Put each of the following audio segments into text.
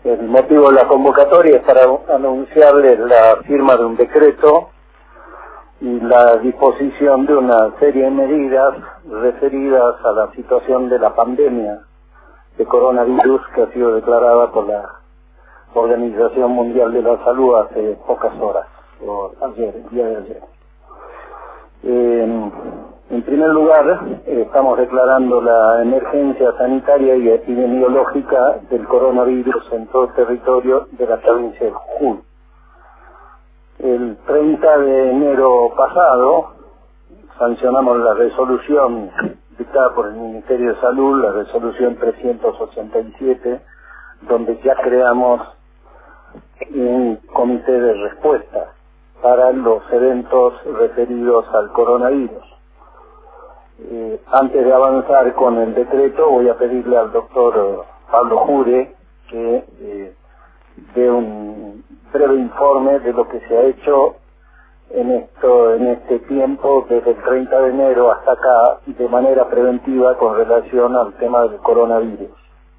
El motivo de la convocatoria es para anunciarles la firma de un decreto y la disposición de una serie de medidas referidas a la situación de la pandemia de coronavirus que ha sido declarada por la Organización Mundial de la Salud hace pocas horas, o ayer, el día de ayer. En primer lugar, estamos declarando la emergencia sanitaria y epidemiológica del coronavirus en todo el territorio de la provincia de Jujuy. El 30 de enero pasado sancionamos la resolución dictada por el Ministerio de Salud, la resolución 387, donde ya creamos un comité de respuesta para los eventos referidos al coronavirus. Antes de avanzar con el decreto, voy a pedirle al doctor Pablo Jure que dé un breve informe de lo que se ha hecho en este tiempo, desde el 30 de enero hasta acá, de manera preventiva con relación al tema del coronavirus.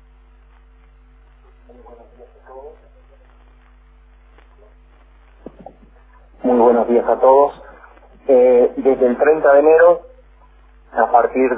Muy buenos días a todos. Desde el 30 de enero, a partir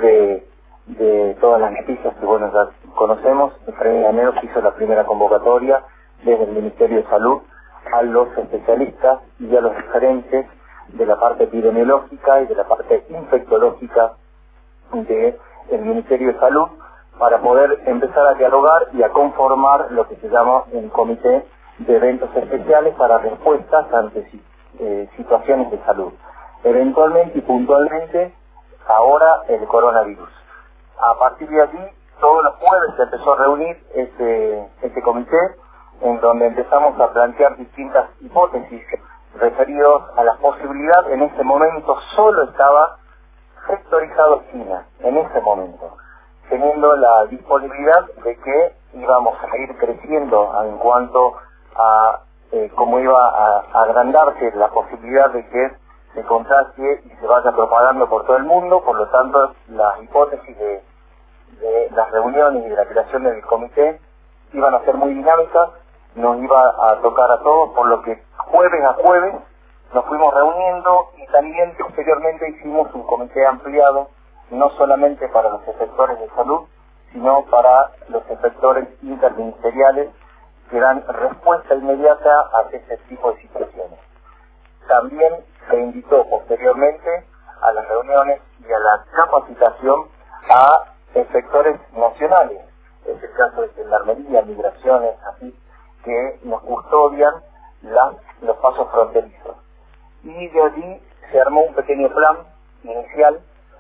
de todas las noticias que ya conocemos, el 30 de enero se hizo la primera convocatoria desde el Ministerio de Salud a los especialistas y a los referentes de la parte epidemiológica y de la parte infectológica del Ministerio de Salud para poder empezar a dialogar y a conformar lo que se llama el Comité de Eventos Especiales para respuestas ante situaciones de salud. Eventualmente y puntualmente, ahora el coronavirus. A partir de allí, todos los jueves se empezó a reunir este comité, en donde empezamos a plantear distintas hipótesis referidos a la posibilidad. En ese momento solo estaba sectorizado China, en ese momento, teniendo la disponibilidad de que íbamos a ir creciendo en cuanto a cómo iba a agrandarse la posibilidad de que se contagie y se vaya propagando por todo el mundo. Por lo tanto, las hipótesis de las reuniones y de la creación del comité iban a ser muy dinámicas, nos iba a tocar a todos, por lo que jueves a jueves nos fuimos reuniendo y también posteriormente hicimos un comité ampliado, no solamente para los efectores de salud, sino para los efectores interministeriales que dan respuesta inmediata a este tipo de situaciones. También se invitó posteriormente a las reuniones y a la capacitación a efectores nacionales. Es el caso de Gendarmería, Migraciones, así que nos custodian los pasos fronterizos. Y de allí se armó un pequeño plan inicial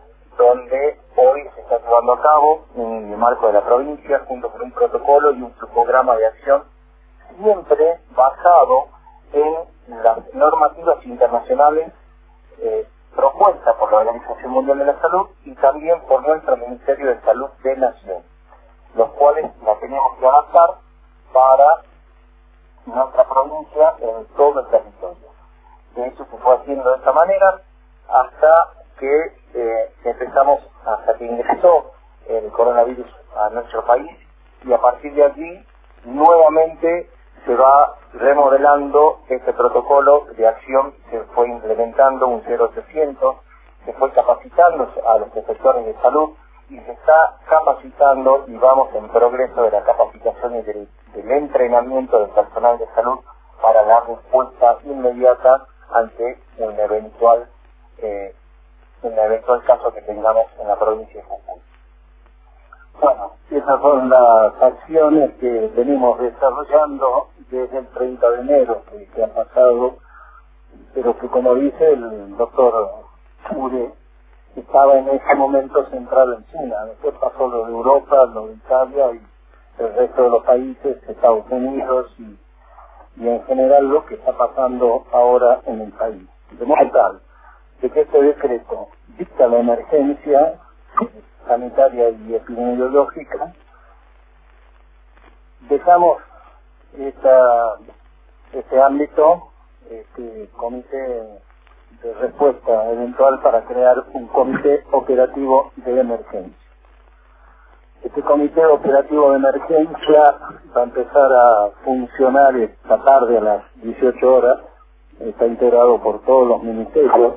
donde hoy se está llevando a cabo en el marco de la provincia, junto con un protocolo y un programa de acción, siempre basado en las normativas internacionales propuestas por la Organización Mundial de la Salud y también por nuestro Ministerio de Salud de Nación, los cuales la teníamos que adaptar para nuestra provincia en todo el territorio. De hecho, se fue haciendo de esta manera hasta que ingresó el coronavirus a nuestro país, y a partir de allí nuevamente se va remodelando este protocolo de acción. Se fue implementando un 0800, se fue capacitando a los efectores de salud y se está capacitando, y vamos en progreso de la capacitación y del entrenamiento del personal de salud para dar respuesta inmediata ante un eventual caso que tengamos en la provincia de Jujuy. Bueno, esas son las acciones que venimos desarrollando desde el 30 de enero, que han pasado, pero que, como dice el doctor Jure, estaba en ese momento centrado en China. Después pasó lo de Europa, lo de Italia y el resto de los países, Estados Unidos y en general lo que está pasando ahora en el país. De modo tal de que este decreto dicta la emergencia sanitaria y epidemiológica. Dejamos este ámbito, este comité de respuesta eventual, para crear un comité operativo de emergencia. Este comité operativo de emergencia va a empezar a funcionar esta tarde a las 18 horas. Está integrado por todos los ministerios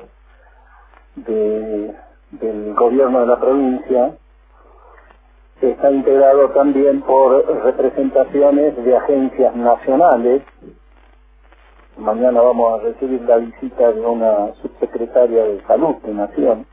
del gobierno de la provincia. Está integrado también por representaciones de agencias nacionales. Mañana vamos a recibir la visita de una subsecretaria de Salud de Nación.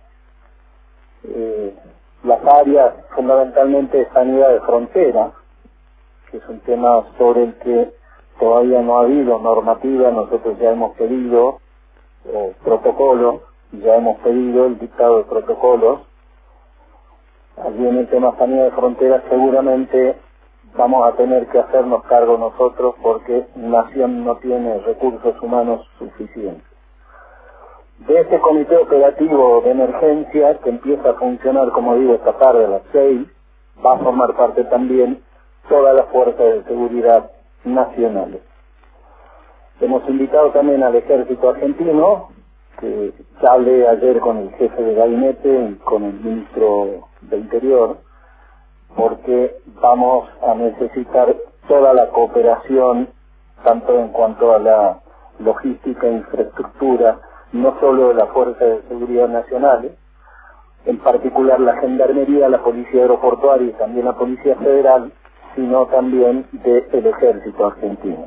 Las áreas fundamentalmente de sanidad de frontera, que es un tema sobre el que todavía no ha habido normativa. Nosotros ya hemos pedido protocolos, ya hemos pedido el dictado de protocolos. Allí en el tema sanidad de frontera seguramente vamos a tener que hacernos cargo nosotros porque Nación no tiene recursos humanos suficientes. De este comité operativo de emergencia, que empieza a funcionar, como digo, esta tarde a las 6, va a formar parte también todas las fuerzas de seguridad nacionales. Hemos invitado también al Ejército Argentino, que ya hablé ayer con el jefe de gabinete y con el ministro de Interior, porque vamos a necesitar toda la cooperación, tanto en cuanto a la logística e infraestructura, no solo de las fuerzas de seguridad nacionales, en particular la Gendarmería, la Policía Aeroportuaria y también la Policía Federal, sino también del Ejército Argentino.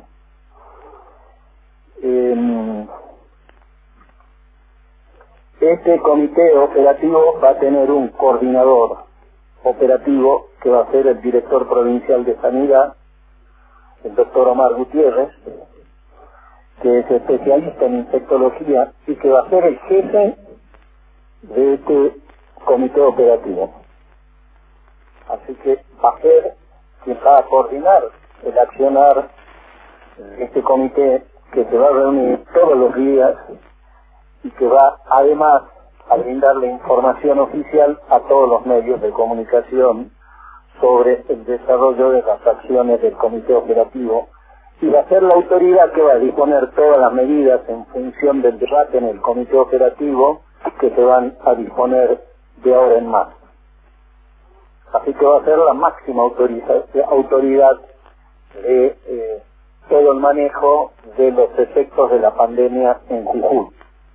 Este comité operativo va a tener un coordinador operativo que va a ser el director provincial de Sanidad, el doctor Omar Gutiérrez, que es especialista en infectología y que va a ser el jefe de este comité operativo. Así que va a ser quien va a coordinar el accionar de este comité, que se va a reunir todos los días y que va además a brindarle información oficial a todos los medios de comunicación sobre el desarrollo de las acciones del comité operativo, y va a ser la autoridad que va a disponer todas las medidas en función del debate en el comité operativo que se van a disponer de ahora en más. Así que va a ser la máxima autoridad de todo el manejo de los efectos de la pandemia en Jujuy.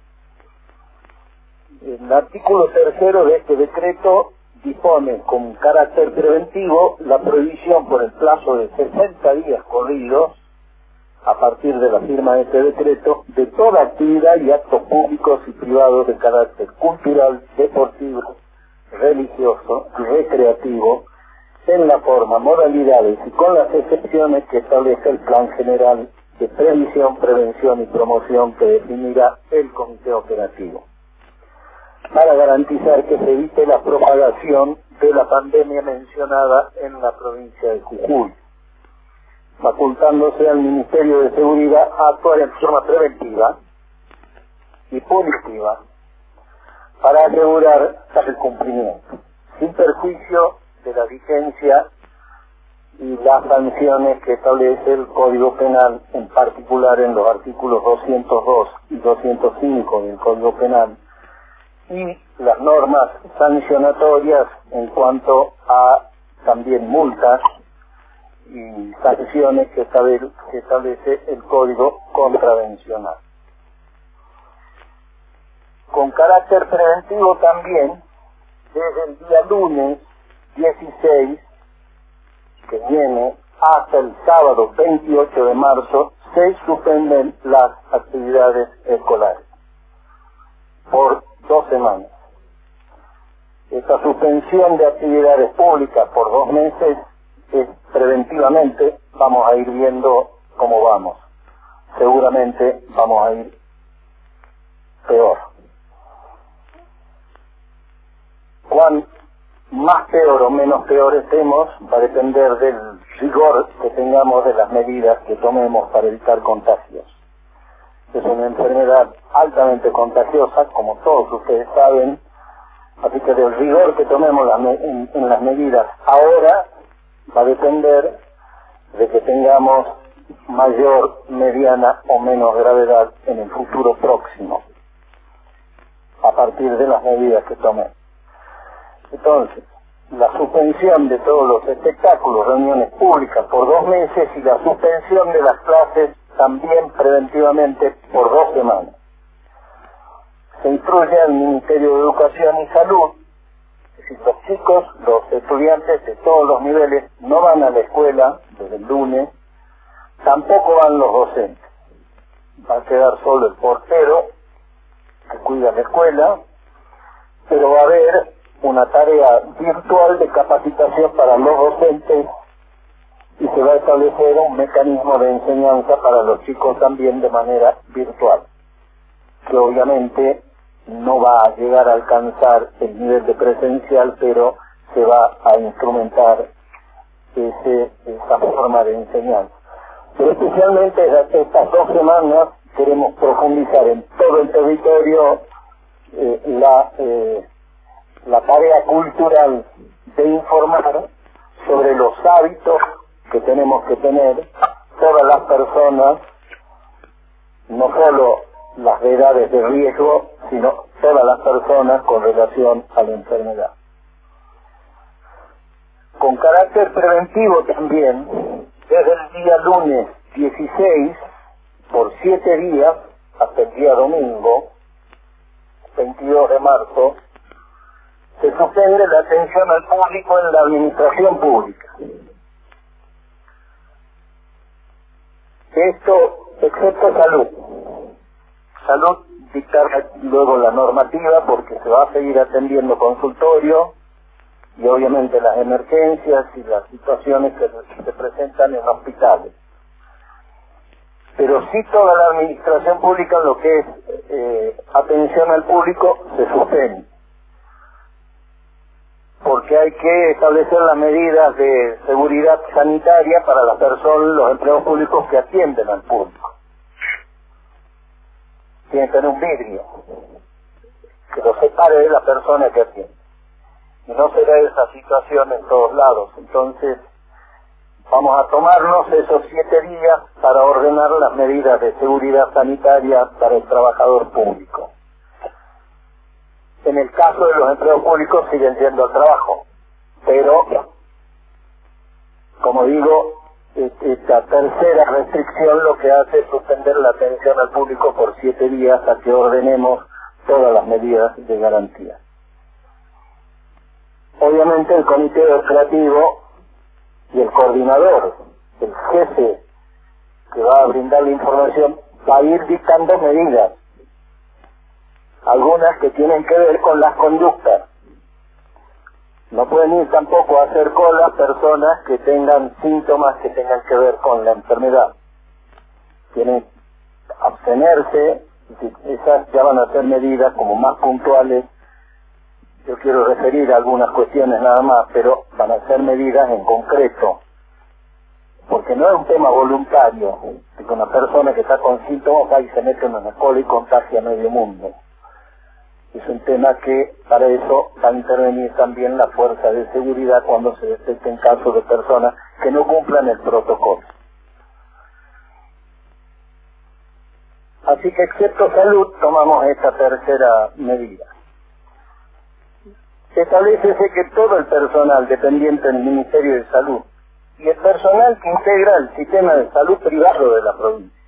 El artículo 3 de este decreto dispone con carácter preventivo la prohibición por el plazo de 60 días corridos, a partir de la firma de este decreto, de toda actividad y actos públicos y privados de carácter cultural, deportivo, religioso y recreativo, en la forma, modalidades y con las excepciones que establece el Plan General de Previsión, Prevención y Promoción que definirá el Comité Operativo, para garantizar que se evite la propagación de la pandemia mencionada en la provincia de Jujuy, facultándose al Ministerio de Seguridad a actuar en forma preventiva y punitiva para asegurar el cumplimiento, sin perjuicio de la vigencia y las sanciones que establece el Código Penal, en particular en los artículos 202 y 205 del Código Penal, y las normas sancionatorias en cuanto a también multas y sanciones que establece el Código Contravencional. Con carácter preventivo también, desde el día lunes 16, que viene, hasta el sábado 28 de marzo, se suspenden las actividades escolares por 2 semanas. Esta suspensión de actividades públicas por 2 meses es preventivamente. Vamos a ir viendo cómo vamos. Seguramente vamos a ir peor. Cuán más peor o menos peor estemos va a depender del rigor que tengamos de las medidas que tomemos para evitar contagios. Es una enfermedad altamente contagiosa, como todos ustedes saben, así que del rigor que tomemos en las medidas ahora va a depender de que tengamos mayor, mediana o menos gravedad en el futuro próximo, a partir de las medidas que tomemos. Entonces, la suspensión de todos los espectáculos, reuniones públicas por 2 meses y la suspensión de las clases también preventivamente por 2 semanas. Se instruye al Ministerio de Educación y Salud, es decir, los chicos, los estudiantes de todos los niveles no van a la escuela desde el lunes, tampoco van los docentes. Va a quedar solo el portero que cuida la escuela, pero va a haber una tarea virtual de capacitación para los docentes y se va a establecer un mecanismo de enseñanza para los chicos también de manera virtual, que obviamente no va a llegar a alcanzar el nivel de presencial, pero se va a instrumentar esa forma de enseñanza. Pero especialmente estas 2 semanas queremos profundizar en todo el territorio la tarea cultural de informar sobre los hábitos que tenemos que tener todas las personas, no solo las de edades de riesgo, sino todas las personas con relación a la enfermedad. Con carácter preventivo también, desde el día lunes 16, por 7 días, hasta el día domingo, 22 de marzo, se suspende la atención al público en la administración pública. Esto, excepto salud. Salud dictará luego la normativa porque se va a seguir atendiendo consultorio y obviamente las emergencias y las situaciones que se presentan en hospitales. Pero sí toda la administración pública en lo que es atención al público se suspende, porque hay que establecer las medidas de seguridad sanitaria para las personas, los empleados públicos que atienden al público. Tiene que tener un vidrio que lo separe de la persona que atiende. Y no será esa situación en todos lados. Entonces, vamos a tomarnos esos 7 días para ordenar las medidas de seguridad sanitaria para el trabajador público. En el caso de los empleados públicos siguen yendo al trabajo, pero, como digo, esta tercera restricción lo que hace es suspender la atención al público por 7 días hasta que ordenemos todas las medidas de garantía. Obviamente el comité operativo y el coordinador, el jefe que va a brindar la información, va a ir dictando medidas, algunas que tienen que ver con las conductas. No pueden ir tampoco a hacer cola personas que tengan síntomas que tengan que ver con la enfermedad. Tienen que abstenerse, esas ya van a ser medidas como más puntuales. Yo quiero referir a algunas cuestiones nada más, pero van a ser medidas en concreto, porque no es un tema voluntario, de que una persona que está con síntomas va y se mete en una cola y contagia a medio mundo. Es un tema que para eso va a intervenir también la fuerza de seguridad cuando se detecten casos de personas que no cumplan el protocolo. Así que excepto salud tomamos esta tercera medida. Establécese que todo el personal dependiente del Ministerio de Salud y el personal que integra el sistema de salud privado de la provincia.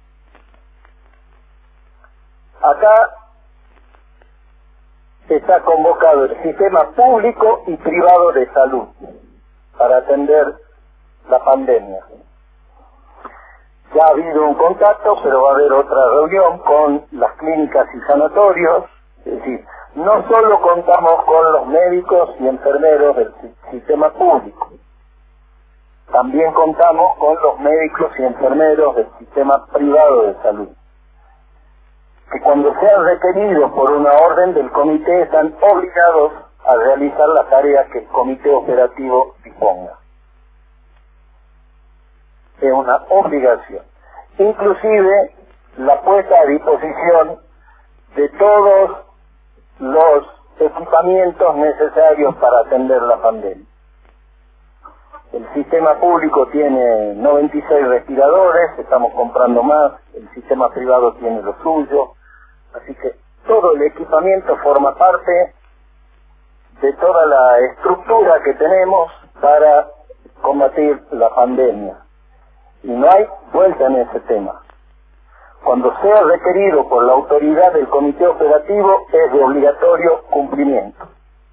Acá está convocado el sistema público y privado de salud para atender la pandemia. Ya ha habido un contacto, pero va a haber otra reunión con las clínicas y sanatorios. Es decir, no solo contamos con los médicos y enfermeros del sistema público, también contamos con los médicos y enfermeros del sistema privado de salud, que cuando sean requeridos por una orden del comité están obligados a realizar la tarea que el comité operativo disponga. Es una obligación. Inclusive la puesta a disposición de todos los equipamientos necesarios para atender la pandemia. El sistema público tiene 96 respiradores, estamos comprando más, el sistema privado tiene lo suyo, así que todo el equipamiento forma parte de toda la estructura que tenemos para combatir la pandemia. Y no hay vuelta en ese tema. Cuando sea requerido por la autoridad del comité operativo, es de obligatorio cumplimiento.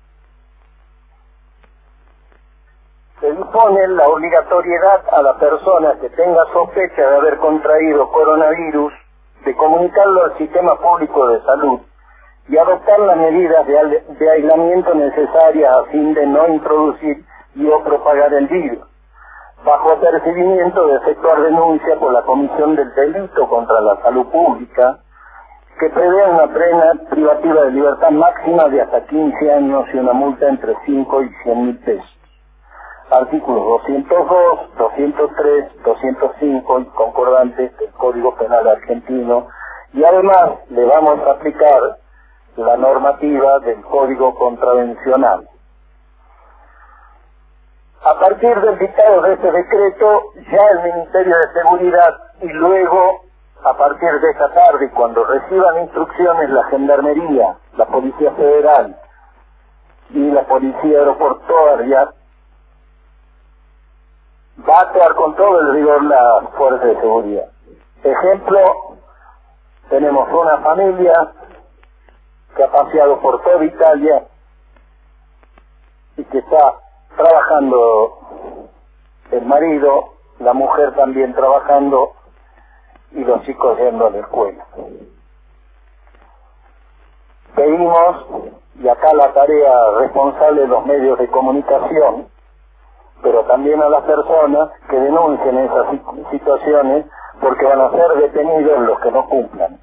Se dispone la obligatoriedad a la persona que tenga sospecha de haber contraído coronavirus de comunicarlo al sistema público de salud y adoptar las medidas de aislamiento necesarias a fin de no introducir y o propagar el virus, bajo apercibimiento de efectuar denuncia por la comisión del delito contra la salud pública, que prevé una pena privativa de libertad máxima de hasta 15 años y una multa entre 5 y 100.000 pesos. Artículos 202, 203, 205 y concordantes del Código Penal argentino, y además le vamos a aplicar la normativa del Código Contravencional. A partir del dictado de este decreto, ya el Ministerio de Seguridad y luego, a partir de esta tarde, cuando reciban instrucciones la Gendarmería, la Policía Federal y la Policía Aeroportuaria, va a actuar con todo el rigor la Fuerza de Seguridad. Ejemplo, tenemos una familia que ha paseado por toda Italia y que está trabajando el marido, la mujer también trabajando y los chicos yendo a la escuela. Pedimos, y acá la tarea responsable de los medios de comunicación, pero también a las personas que denuncien esas situaciones, porque van a ser detenidos los que no cumplan.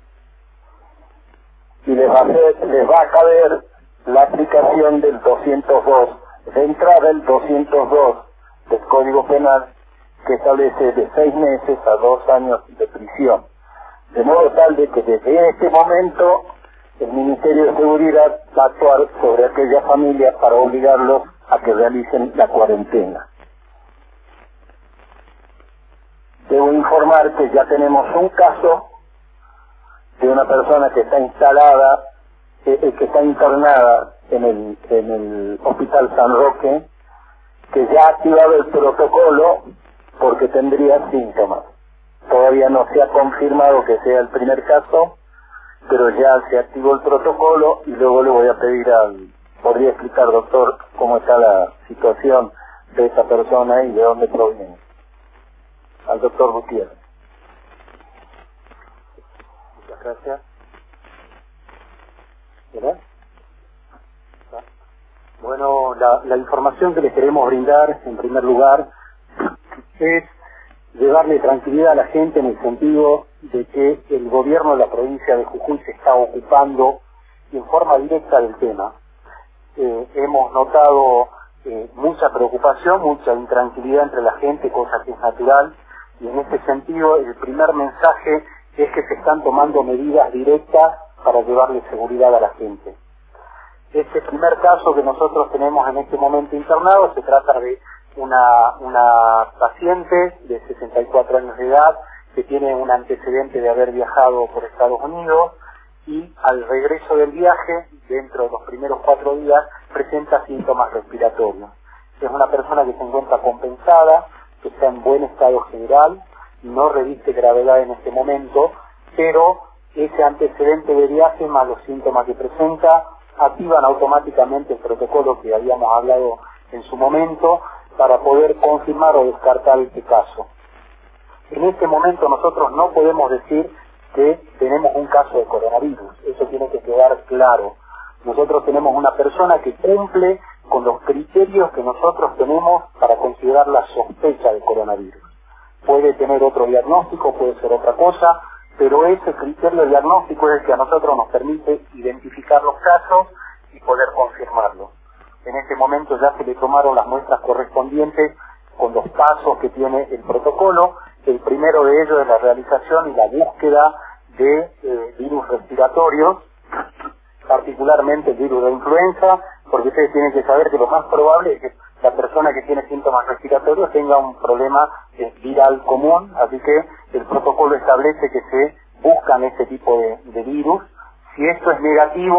Y les va a caber la aplicación del 202, de entrada el 202 del Código Penal, que establece de 6 meses a 2 años de prisión. De modo tal de que desde este momento el Ministerio de Seguridad va a actuar sobre aquellas familias para obligarlos a que realicen la cuarentena. Debo informar que ya tenemos un caso de una persona que está instalada, que está internada en el Hospital San Roque, que ya ha activado el protocolo porque tendría síntomas. Todavía no se ha confirmado que sea el primer caso, pero ya se activó el protocolo y luego le voy a pedir podría explicar, doctor, cómo está la situación de esa persona y de dónde proviene. Al doctor Gutiérrez. Muchas gracias. ¿Verdad? Bueno, la información que les queremos brindar, en primer lugar, es llevarle tranquilidad a la gente en el sentido de que el gobierno de la provincia de Jujuy se está ocupando en forma directa del tema. Hemos notado mucha preocupación, mucha intranquilidad entre la gente, cosa que es natural, y en este sentido el primer mensaje es que se están tomando medidas directas para llevarle seguridad a la gente. Este primer caso que nosotros tenemos en este momento internado se trata de una paciente de 64 años de edad que tiene un antecedente de haber viajado por Estados Unidos y al regreso del viaje, dentro de los primeros 4 días, presenta síntomas respiratorios. Es una persona que se encuentra compensada, que está en buen estado general, no reviste gravedad en este momento, pero ese antecedente de viaje más los síntomas que presenta activan automáticamente el protocolo que habíamos hablado en su momento para poder confirmar o descartar este caso. En este momento nosotros no podemos decir que tenemos un caso de coronavirus, eso tiene que quedar claro. Nosotros tenemos una persona que cumple con los criterios que nosotros tenemos para considerar la sospecha de coronavirus. Puede tener otro diagnóstico, puede ser otra cosa, pero ese criterio diagnóstico es el que a nosotros nos permite identificar los casos y poder confirmarlos. En este momento ya se le tomaron las muestras correspondientes con los pasos que tiene el protocolo. El primero de ellos es la realización y la búsqueda de virus respiratorios, particularmente el virus de influenza, porque ustedes tienen que saber que lo más probable es que la persona que tiene síntomas respiratorios tenga un problema viral común, así que el protocolo establece que se buscan este tipo de virus. Si esto es negativo,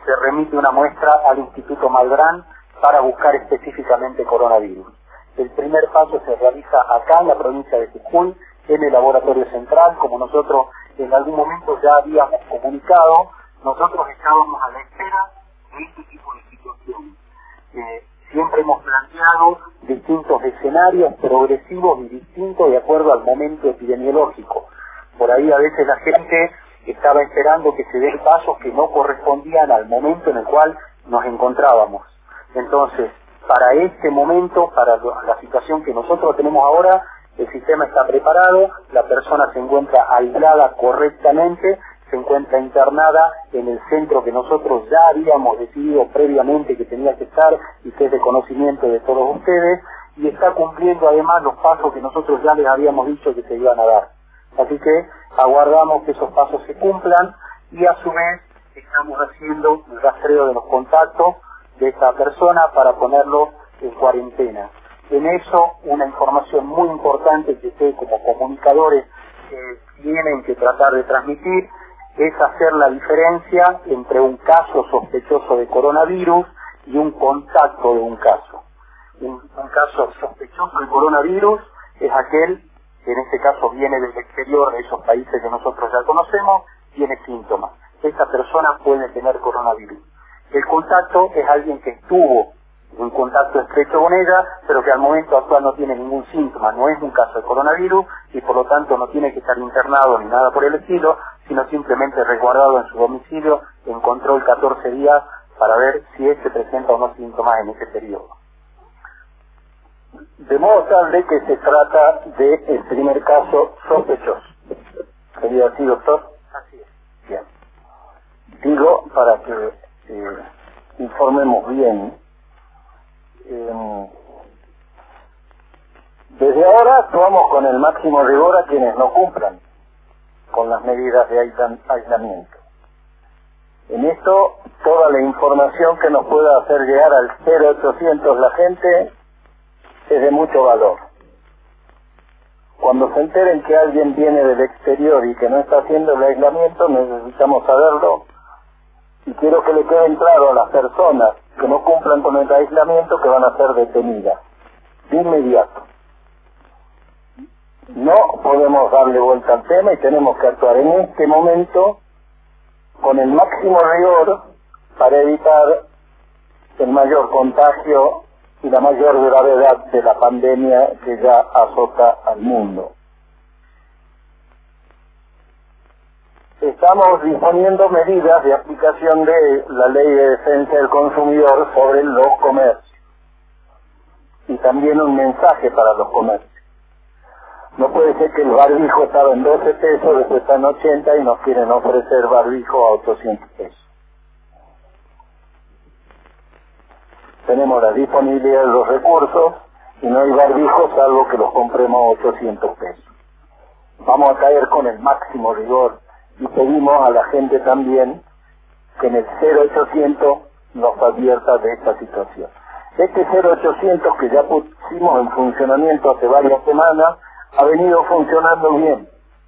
se remite una muestra al Instituto Malbrán para buscar específicamente coronavirus. El primer paso se realiza acá en la provincia de Jujuy, en el laboratorio central. Como nosotros en algún momento ya habíamos comunicado, nosotros estábamos a la espera de este tipo de situaciones. Siempre hemos planteado distintos escenarios progresivos y distintos de acuerdo al momento epidemiológico. Por ahí a veces la gente estaba esperando que se den pasos que no correspondían al momento en el cual nos encontrábamos. Entonces, para este momento, para la situación que nosotros tenemos ahora, el sistema está preparado, la persona se encuentra aislada correctamente, se encuentra internada en el centro que nosotros ya habíamos decidido previamente que tenía que estar y que es de conocimiento de todos ustedes, y está cumpliendo además los pasos que nosotros ya les habíamos dicho que se iban a dar. Así que aguardamos que esos pasos se cumplan y a su vez estamos haciendo el rastreo de los contactos de esta persona para ponerlo en cuarentena. En eso, una información muy importante que ustedes como comunicadores tienen que tratar de transmitir es hacer la diferencia entre un caso sospechoso de coronavirus y un contacto de un caso. Un caso sospechoso de coronavirus es aquel que en este caso viene del exterior, de esos países que nosotros ya conocemos, tiene síntomas. Esta persona puede tener coronavirus. El contacto es alguien que estuvo en contacto estrecho con ella, pero que al momento actual no tiene ningún síntoma, no es un caso de coronavirus y por lo tanto no tiene que estar internado ni nada por el estilo, sino simplemente resguardado en su domicilio en control 14 días para ver si se presenta o no síntomas en ese periodo. De modo tal de que se trata del primer caso sospechoso. ¿Sería así, doctor? Así es. Bien. Digo, para que informemos bien, desde ahora actuamos con el máximo rigor a quienes no cumplan con las medidas de aislamiento. En esto, toda la información que nos pueda hacer llegar al 0800 la gente es de mucho valor. Cuando se enteren que alguien viene del exterior y que no está haciendo el aislamiento, necesitamos saberlo, y quiero que le queden claro a las personas que no cumplan con el aislamiento que van a ser detenidas de inmediato. No podemos darle vuelta al tema y tenemos que actuar en este momento con el máximo rigor para evitar el mayor contagio y la mayor gravedad de la pandemia que ya azota al mundo. Estamos disponiendo medidas de aplicación de la Ley de Defensa del Consumidor sobre los comercios y también un mensaje para los comercios. No puede ser que el barbijo estaba en 12 pesos, después está en 80 y nos quieren ofrecer barbijo a 800 pesos. Tenemos la disponibilidad de los recursos y no hay barbijo salvo que los compremos a 800 pesos. Vamos a caer con el máximo rigor y pedimos a la gente también que en el 0800 nos advierta de esta situación. Este 0800 que ya pusimos en funcionamiento hace varias semanas ha venido funcionando bien.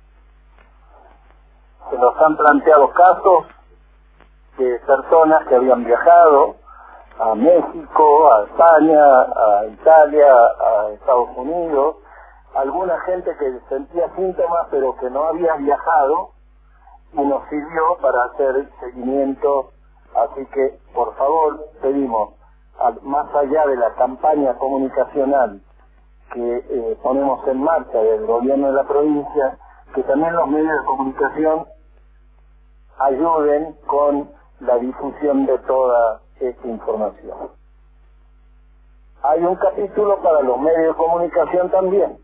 Se nos han planteado casos de personas que habían viajado a México, a España, a Italia, a Estados Unidos, alguna gente que sentía síntomas pero que no había viajado y nos sirvió para hacer el seguimiento. Así que, por favor, pedimos, más allá de la campaña comunicacional que ponemos en marcha del gobierno de la provincia, que también los medios de comunicación ayuden con la difusión de toda esta información. Hay un capítulo para los medios de comunicación también.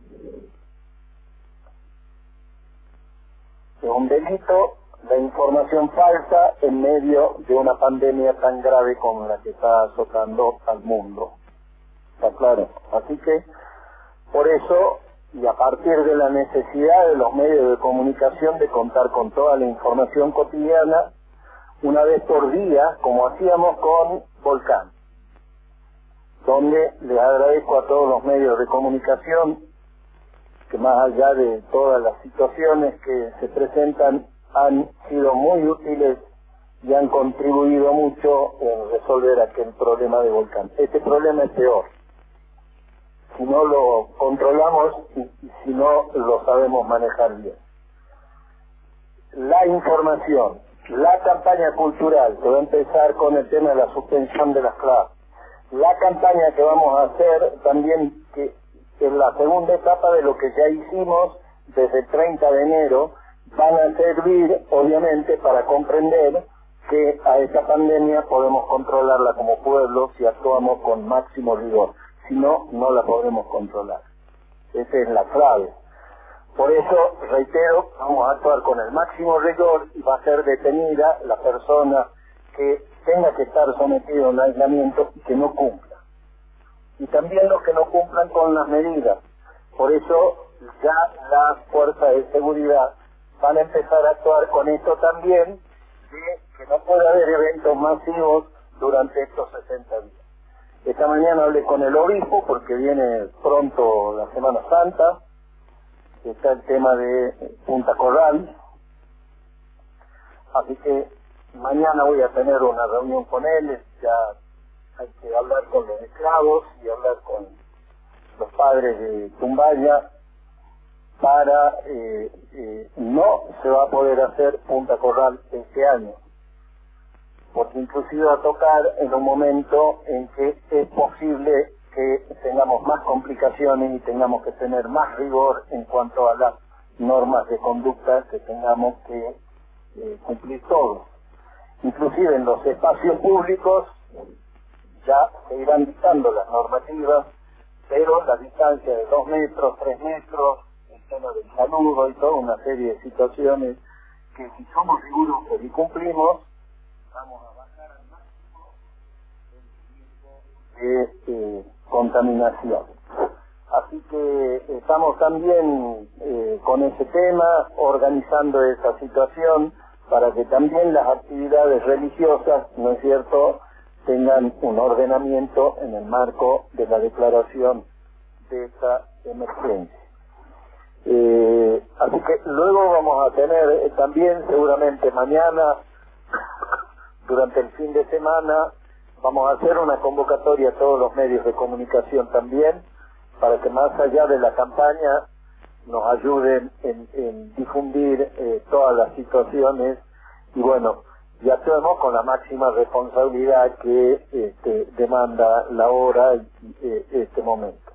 Es un delito la información falsa en medio de una pandemia tan grave como la que está azotando al mundo. ¿Está claro? Así que, por eso, y a partir de la necesidad de los medios de comunicación de contar con toda la información cotidiana, una vez por día, como hacíamos con Volcán, donde les agradezco a todos los medios de comunicación que más allá de todas las situaciones que se presentan han sido muy útiles y han contribuido mucho en resolver aquel problema de volcán. Este problema es peor si no lo controlamos y si no lo sabemos manejar bien. La información, la campaña cultural, que va a empezar con el tema de la suspensión de las clases, la campaña que vamos a hacer también, que es la segunda etapa de lo que ya hicimos desde el 30 de enero, van a servir obviamente para comprender que a esta pandemia podemos controlarla como pueblo si actuamos con máximo rigor. Si no, no la podremos controlar. Esa es la clave. Por eso, reitero, vamos a actuar con el máximo rigor y va a ser detenida la persona que tenga que estar sometido a un aislamiento y que no cumpla. Y también los que no cumplan con las medidas. Por eso, ya las fuerzas de seguridad van a empezar a actuar con esto también, de que no puede haber eventos masivos durante estos 60 días. Esta mañana hablé con el obispo porque viene pronto la Semana Santa, está el tema de Punta Corral, así que mañana voy a tener una reunión con él, ya hay que hablar con los esclavos y hablar con los padres de Tumbaya para, no se va a poder hacer Punta Corral este año, porque inclusive va a tocar en un momento en que es posible que tengamos más complicaciones y tengamos que tener más rigor en cuanto a las normas de conducta que tengamos que cumplir todos. Inclusive en los espacios públicos ya se irán dictando las normativas, pero la distancia de 2 metros, 3 metros, el tema del saludo y toda una serie de situaciones que si somos rigurosos y cumplimos, vamos a bajar al máximo el riesgo de contaminación. Así que estamos también con ese tema, organizando esa situación para que también las actividades religiosas, ¿no es cierto?, tengan un ordenamiento en el marco de la declaración de esta emergencia. Así que luego vamos a tener también, seguramente mañana, durante el fin de semana, vamos a hacer una convocatoria a todos los medios de comunicación también, para que más allá de la campaña nos ayuden en difundir todas las situaciones y bueno, y actuemos con la máxima responsabilidad que demanda la hora y este momento.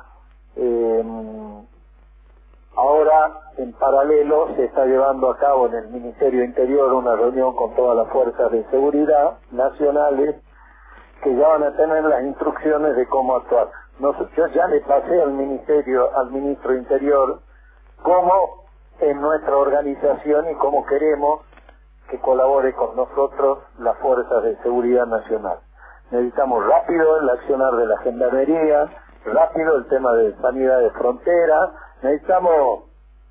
Ahora, en paralelo, se está llevando a cabo en el Ministerio Interior una reunión con todas las fuerzas de seguridad nacionales que ya van a tener las instrucciones de cómo actuar. Yo ya le pasé al ministro Interior, cómo en nuestra organización y cómo queremos que colabore con nosotros las fuerzas de seguridad nacional. Necesitamos rápido el accionar de la gendarmería, rápido el tema de sanidad de frontera, necesitamos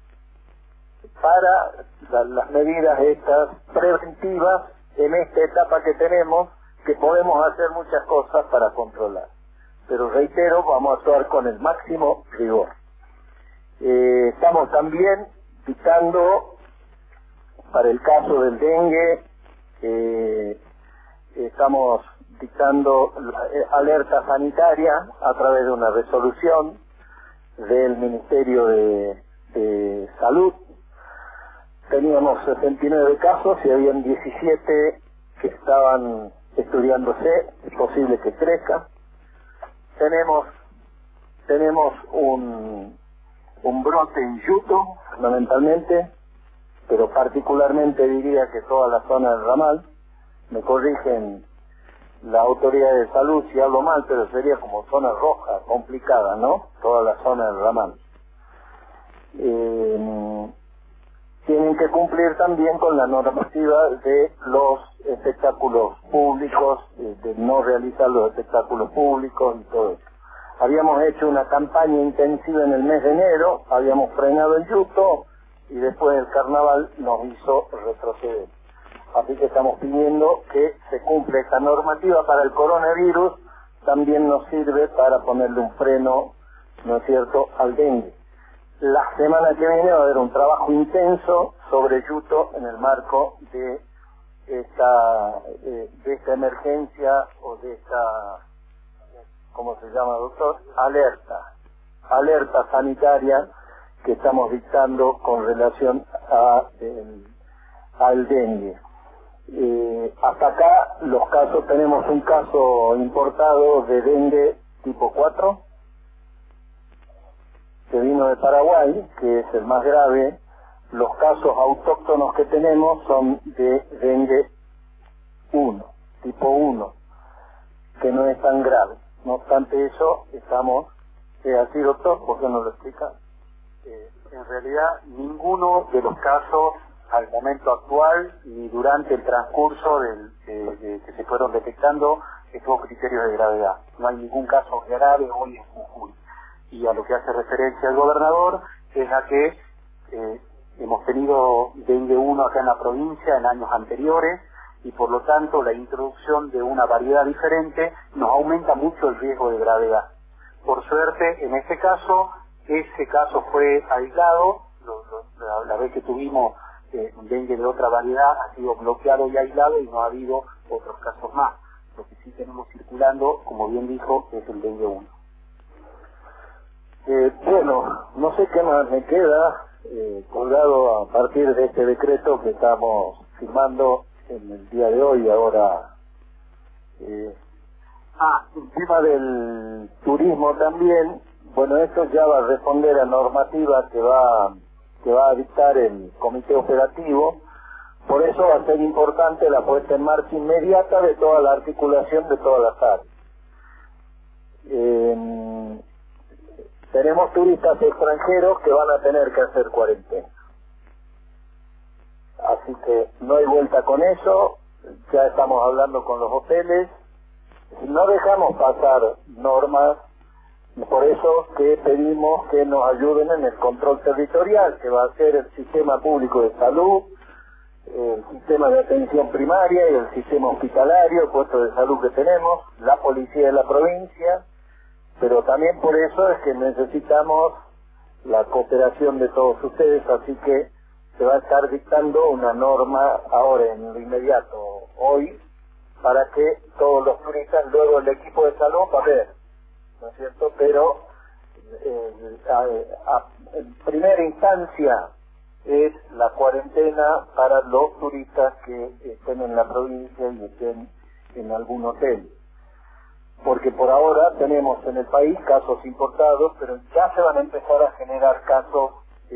para las medidas estas preventivas en esta etapa que tenemos, que podemos hacer muchas cosas para controlar. Pero reitero, vamos a actuar con el máximo rigor. Estamos también dictando, para el caso del dengue, estamos dictando alerta sanitaria a través de una resolución del Ministerio de Salud. Teníamos 69 casos y habían 17 que estaban estudiándose, es posible que crezca. Tenemos un brote en Yuto, fundamentalmente, pero particularmente diría que toda la zona del ramal. Me corrigen la autoridad de salud si hablo mal, pero sería como zona roja, complicada, ¿no? Toda la zona del ramal. Tienen que cumplir también con la normativa de los espectáculos públicos, de no realizar los espectáculos públicos y todo eso. Habíamos hecho una campaña intensiva en el mes de enero, habíamos frenado el Yuto y después el carnaval nos hizo retroceder. Así que estamos pidiendo que se cumpla esta normativa para el coronavirus, también nos sirve para ponerle un freno, ¿no es cierto?, al dengue. La semana que viene va a haber un trabajo intenso sobre Yuto en el marco de de esta emergencia o de esta, ¿cómo se llama, doctor? Alerta sanitaria que estamos dictando con relación al dengue. Hasta acá los casos, tenemos un caso importado de dengue tipo 4 que vino de Paraguay, que es el más grave. Los casos autóctonos que tenemos son de dengue 1, tipo 1, que no es tan grave. No obstante eso, estamos, así doctor, ¿por qué no lo explica? En realidad, ninguno de los casos al momento actual y durante el transcurso que se fueron detectando tuvo criterios de gravedad. No hay ningún caso grave hoy en Jujuy. Y a lo que hace referencia el gobernador es a que hemos tenido dengue 1 acá en la provincia en años anteriores y por lo tanto la introducción de una variedad diferente nos aumenta mucho el riesgo de gravedad. Por suerte, en este caso, ese caso fue aislado, la vez que tuvimos dengue de otra variedad ha sido bloqueado y aislado y no ha habido otros casos más. Lo que sí tenemos circulando, como bien dijo, es el dengue 1. Bueno, no sé qué más me queda colgado a partir de este decreto que estamos firmando en el día de hoy. Ahora, el tema del turismo también. Bueno, esto ya va a responder a normativa que va a dictar el comité operativo. Por eso va a ser importante la puesta en marcha inmediata de toda la articulación de todas las áreas. Tenemos turistas extranjeros que van a tener que hacer cuarentena. Así que no hay vuelta con eso, ya estamos hablando con los hoteles. No dejamos pasar normas, por eso que pedimos que nos ayuden en el control territorial, que va a ser el sistema público de salud, el sistema de atención primaria y el sistema hospitalario, el puesto de salud que tenemos, la policía de la provincia, pero también por eso es que necesitamos la cooperación de todos ustedes, así que se va a estar dictando una norma ahora en lo inmediato, hoy, para que todos los turistas, luego el equipo de salud va a ver, ¿no es cierto? Pero en primera instancia es la cuarentena para los turistas que estén en la provincia y estén en algún hotel. Porque por ahora tenemos en el país casos importados, pero ya se van a empezar a generar casos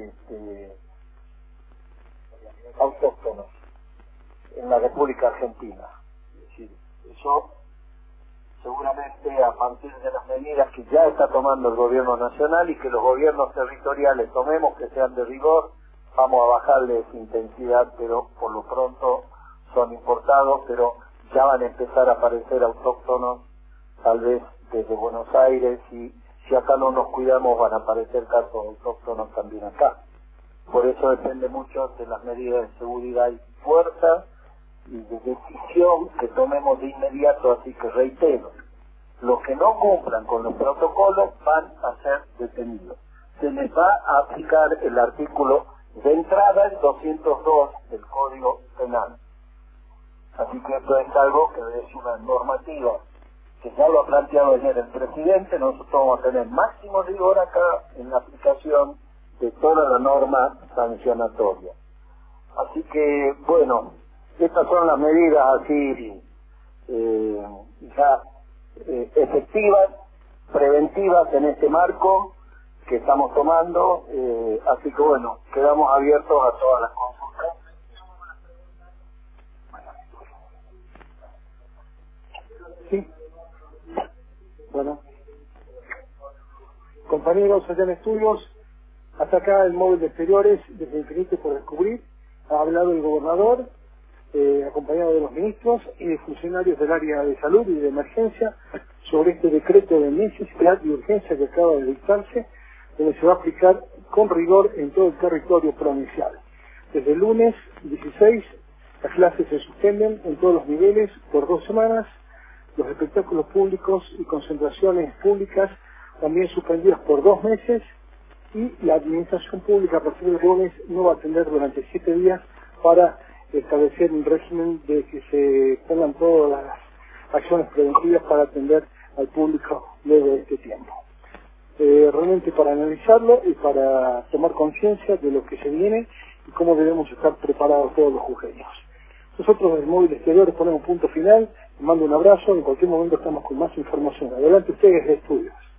autóctonos en la República Argentina. Es decir, eso seguramente a partir de las medidas que ya está tomando el gobierno nacional y que los gobiernos territoriales tomemos, que sean de rigor, vamos a bajarle su intensidad, pero por lo pronto son importados, pero ya van a empezar a aparecer autóctonos, tal vez desde Buenos Aires, y si acá no nos cuidamos van a aparecer casos autóctonos también acá. Por eso depende mucho de las medidas de seguridad y fuerza y de decisión que tomemos de inmediato, así que reitero, los que no cumplan con los protocolos van a ser detenidos. Se les va a aplicar el artículo de entrada, el 202 del Código Penal. Así que esto es algo que es una normativa que ya lo ha planteado ayer el presidente. Nosotros vamos a tener máximo rigor acá en la aplicación de toda la norma sancionatoria. Así que, bueno, estas son las medidas así efectivas, preventivas en este marco que estamos tomando. Así que, bueno, quedamos abiertos a todas las consultas. Sí. Bueno, compañeros allá en estudios, hasta acá el móvil de exteriores desde Infinito por descubrir. Ha hablado el gobernador, acompañado de los ministros y de funcionarios del área de salud y de emergencia sobre este decreto de necesidad y urgencia que acaba de dictarse, donde se va a aplicar con rigor en todo el territorio provincial. Desde el lunes 16 las clases se suspenden en todos los niveles por 2 semanas, los espectáculos públicos y concentraciones públicas también suspendidas por 2 meses, y la administración pública a partir del lunes no va a atender durante 7 días para establecer un régimen de que se pongan todas las acciones preventivas para atender al público luego de este tiempo. Realmente para analizarlo y para tomar conciencia de lo que se viene y cómo debemos estar preparados todos los jujeños. Nosotros desde Móvil Exteriores ponemos punto final, les mando un abrazo, en cualquier momento estamos con más información. Adelante ustedes de estudios.